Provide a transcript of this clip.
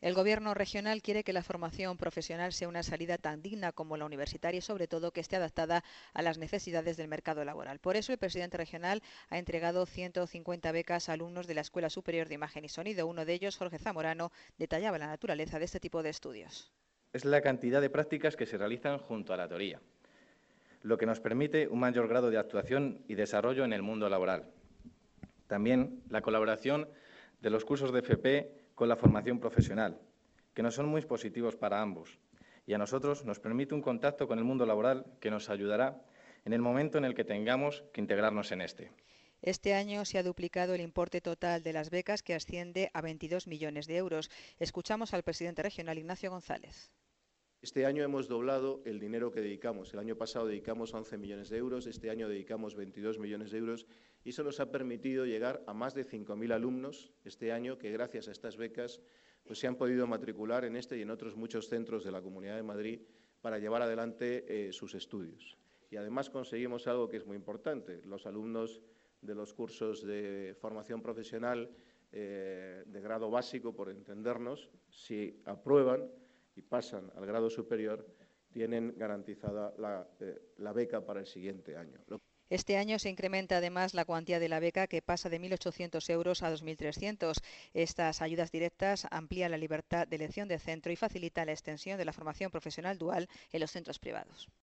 El Gobierno regional quiere que la formación profesional sea una salida tan digna como la universitaria y, sobre todo, que esté adaptada a las necesidades del mercado laboral. Por eso, el presidente regional ha entregado 150 becas a alumnos de la Escuela Superior de Imagen y Sonido. Uno de ellos, Jorge Zamorano, detallaba la naturaleza de este tipo de estudios. Es la cantidad de prácticas que se realizan junto a la teoría, lo que nos permite un mayor grado de actuación y desarrollo en el mundo laboral. También la colaboración de los cursos de FP con la formación profesional, que nos son muy positivos para ambos, y a nosotros nos permite un contacto con el mundo laboral que nos ayudará en el momento en el que tengamos que integrarnos en este. Este año se ha duplicado el importe total de las becas, que asciende a 22 millones de euros. Escuchamos al presidente regional, Ignacio González. Este año hemos doblado el dinero que dedicamos. El año pasado dedicamos 11 millones de euros, este año dedicamos 22 millones de euros y eso nos ha permitido llegar a más de 5.000 alumnos este año que, gracias a estas becas, pues se han podido matricular en este y en otros muchos centros de la Comunidad de Madrid para llevar adelante sus estudios. Y además conseguimos algo que es muy importante. Los alumnos de los cursos de formación profesional de grado básico, por entendernos, si aprueban y pasan al grado superior, tienen garantizada la beca para el siguiente año. Este año se incrementa además la cuantía de la beca, que pasa de 1.800 euros a 2.300. Estas ayudas directas amplían la libertad de elección de centro y facilitan la extensión de la formación profesional dual en los centros privados.